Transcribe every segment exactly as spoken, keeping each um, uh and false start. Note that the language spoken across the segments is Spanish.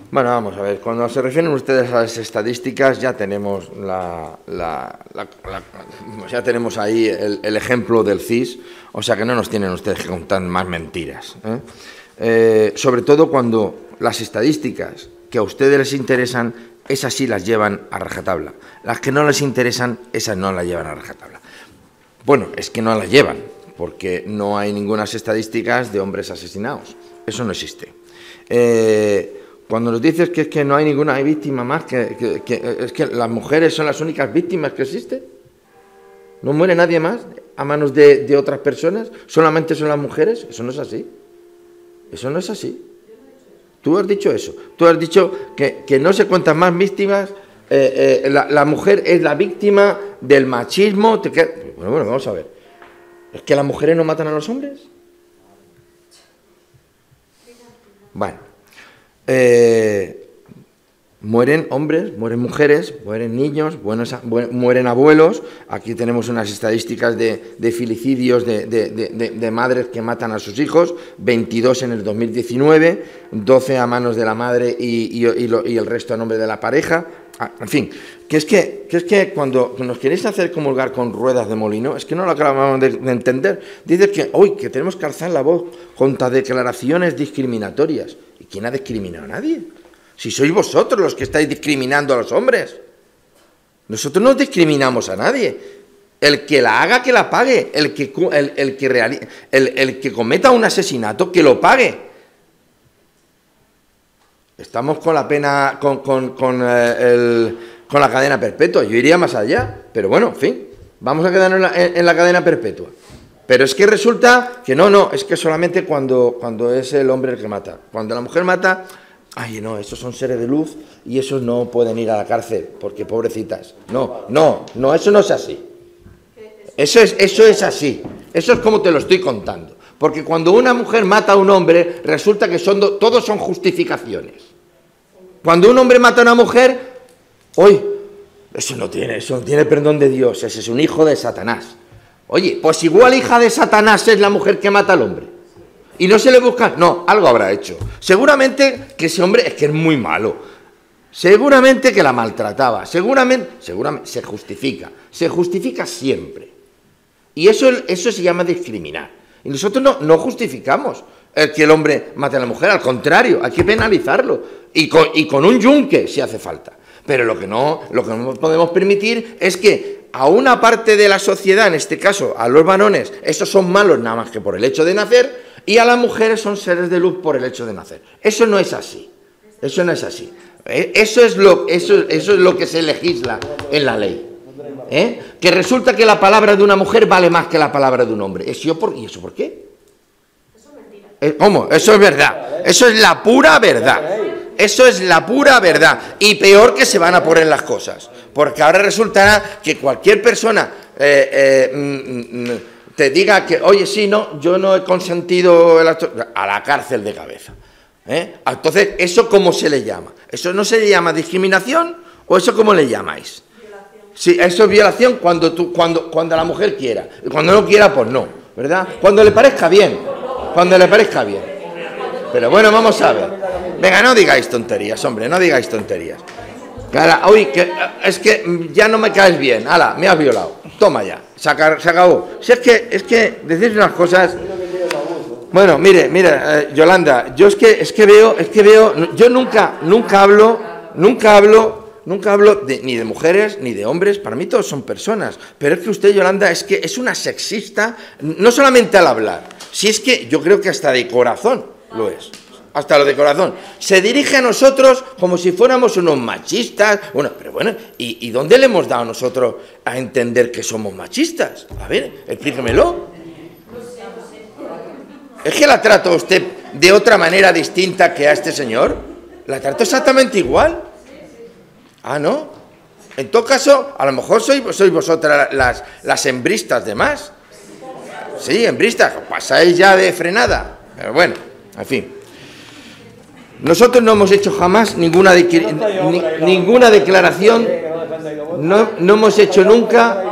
Bueno, vamos a ver, cuando se refieren ustedes a las estadísticas ya tenemos la, la, la, la ya tenemos ahí el, el ejemplo del C I S, o sea que no nos tienen ustedes que contar más mentiras, ¿eh? Eh, sobre todo cuando las estadísticas que a ustedes les interesan, esas sí las llevan a rajatabla. Las que no les interesan, esas no las llevan a rajatabla. Bueno, es que no las llevan, porque no hay ninguna estadísticas de hombres asesinados. Eso no existe. Eh, Cuando nos dices que es que no hay ninguna víctima más, que, que, que es que las mujeres son las únicas víctimas que existen, ¿no muere nadie más a manos de, de otras personas? ¿Solamente son las mujeres? Eso no es así. Eso no es así. Tú has dicho eso. Tú has dicho que, que no sé cuántas más víctimas, eh, eh, la, la mujer es la víctima del machismo. Te queda... Bueno, bueno, vamos a ver. ¿Es que las mujeres no matan a los hombres? Bueno. Eh, mueren hombres, mueren mujeres, mueren niños, buenos, mueren abuelos. Aquí tenemos unas estadísticas de, de filicidios de, de, de, de madres que matan a sus hijos, veintidós en el dos mil diecinueve, doce a manos de la madre y, y, y, lo, y el resto a nombre de la pareja. Ah, en fin, que es que, que es que cuando nos queréis hacer comulgar con ruedas de molino, es que no lo acabamos de, de entender. Dice que hoy que tenemos que alzar la voz contra declaraciones discriminatorias. ¿Y quién ha discriminado a nadie? Si sois vosotros los que estáis discriminando a los hombres. Nosotros no discriminamos a nadie. El que la haga, que la pague. El que, el, el que, reali el, el que cometa un asesinato, que lo pague. Estamos con la pena, con, con, con, eh, el, con la cadena perpetua. Yo iría más allá, pero bueno, en fin, vamos a quedarnos en la, en, en la cadena perpetua. Pero es que resulta que no, no, es que solamente cuando, cuando es el hombre el que mata. Cuando la mujer mata, ay, no, esos son seres de luz y esos no pueden ir a la cárcel, porque pobrecitas. No, no, no, eso no es así. Eso es, eso es así. Eso es como te lo estoy contando. Porque cuando una mujer mata a un hombre, resulta que son do, todos son justificaciones. Cuando un hombre mata a una mujer, hoy, eso no tiene, eso no tiene perdón de Dios, ese es un hijo de Satanás. Oye, pues igual hija de Satanás es la mujer que mata al hombre. Y no se le busca, no, algo habrá hecho. Seguramente que ese hombre es que es muy malo. Seguramente que la maltrataba, seguramente, seguramente se justifica, se justifica siempre. Y eso, eso se llama discriminar. Y nosotros no, no justificamos el que el hombre mate a la mujer, al contrario, hay que penalizarlo. Y con, y con un yunque, si hace falta. Pero lo que, no, lo que no podemos permitir es que a una parte de la sociedad, en este caso a los varones, esos son malos nada más que por el hecho de nacer, y a las mujeres son seres de luz por el hecho de nacer. Eso no es así. Eso no es así. Eso es lo, eso, eso es lo que se legisla en la ley. ¿Eh? Que resulta que la palabra de una mujer vale más que la palabra de un hombre. ¿Eso por, ¿Y eso por qué? Eso es mentira. ¿Cómo? Eso es verdad. Eso es la pura verdad. Eso es la pura verdad. Y peor que se van a poner las cosas. Porque ahora resultará que cualquier persona eh, eh, mm, te diga que, oye, sí, no, yo no he consentido el acto, a la cárcel de cabeza. ¿Eh? Entonces, ¿eso cómo se le llama? ¿Eso no se le llama discriminación o eso cómo le llamáis? Violación. Sí, eso es violación cuando, tú, cuando, cuando la mujer quiera. Y cuando no quiera, pues no, ¿verdad? Cuando le parezca bien. Cuando le parezca bien. Pero bueno, vamos a ver. Venga, no digáis tonterías, hombre, no digáis tonterías. Cara, uy, que, es que ya no me caes bien. Hala, me has violado. Toma ya, se acabó. Si es que, es que decís unas cosas... Bueno, mire, mire, eh, Yolanda, yo es que, es que veo, es que veo, yo nunca, nunca hablo, nunca hablo, nunca hablo de, ni de mujeres ni de hombres, para mí todos son personas, pero es que usted, Yolanda, es que es una sexista, no solamente al hablar, si es que yo creo que hasta de corazón lo es, hasta lo de corazón, se dirige a nosotros como si fuéramos unos machistas, bueno, pero bueno, ¿y, y dónde le hemos dado nosotros a entender que somos machistas? A ver, explíquemelo. ¿Es que la trato a usted de otra manera distinta que a este señor? ¿La trato exactamente igual? Ah, ¿no? En todo caso, a lo mejor sois, sois vosotras las, las hembristas de más. Sí, hembristas, pasáis ya de frenada. Pero bueno, en fin. Nosotros no hemos hecho jamás ninguna, de, ni, ninguna declaración, no, no hemos hecho nunca...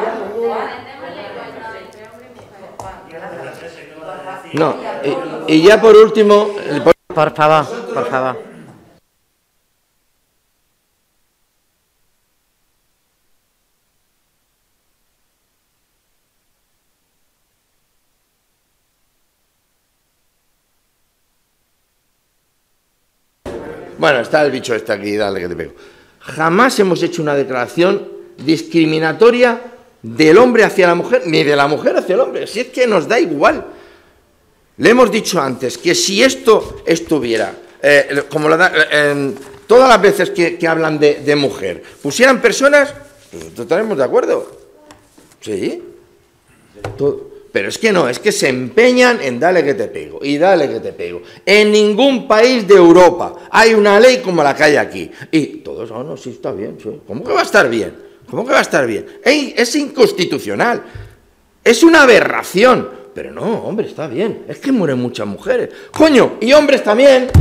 No, y, y ya por último... Por favor, por favor. Bueno, está el bicho este aquí, dale que te pego. Jamás hemos hecho una declaración discriminatoria del hombre hacia la mujer, ni de la mujer hacia el hombre. Si es que nos da igual. Le hemos dicho antes que si esto estuviera, eh, como lo da, eh, todas las veces que, que hablan de, de mujer, pusieran personas, pues estaremos de acuerdo. Sí. Todo. Pero es que no, es que se empeñan en dale que te pego, y dale que te pego. En ningún país de Europa hay una ley como la que hay aquí. Y todos, oh, no, sí, está bien, sí. ¿Cómo que va a estar bien? ¿Cómo que va a estar bien? ¡Ey, es inconstitucional! Es una aberración. Pero no, hombre, está bien. Es que mueren muchas mujeres. ¡Coño! Y hombres también.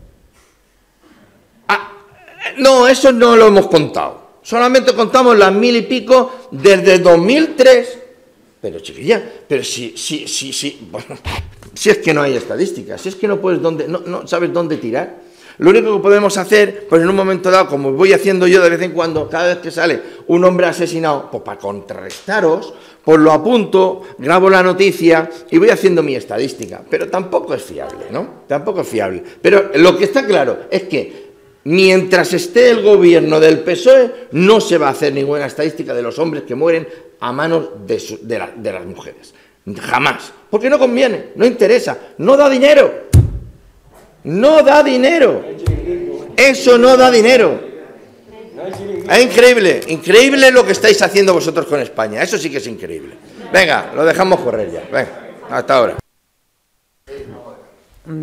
Ah, no, eso no lo hemos contado. Solamente contamos las mil y pico desde dos mil tres. Pero chiquilla, pero si, si, si, si, bueno, si es que no hay estadísticas, si es que no puedes dónde, no, no sabes dónde tirar. Lo único que podemos hacer, pues en un momento dado, como voy haciendo yo de vez en cuando, cada vez que sale un hombre asesinado, pues para contrarrestaros, pues lo apunto, grabo la noticia y voy haciendo mi estadística. Pero tampoco es fiable, ¿no? Tampoco es fiable. Pero lo que está claro es que mientras esté el gobierno del P S O E, no se va a hacer ninguna estadística de los hombres que mueren a manos de, su, de, la, de las mujeres. Jamás. Porque no conviene, no interesa, no da dinero. No da dinero. Eso no da dinero. Es increíble, increíble lo que estáis haciendo vosotros con España. Eso sí que es increíble. Venga, lo dejamos correr ya. Venga, hasta ahora.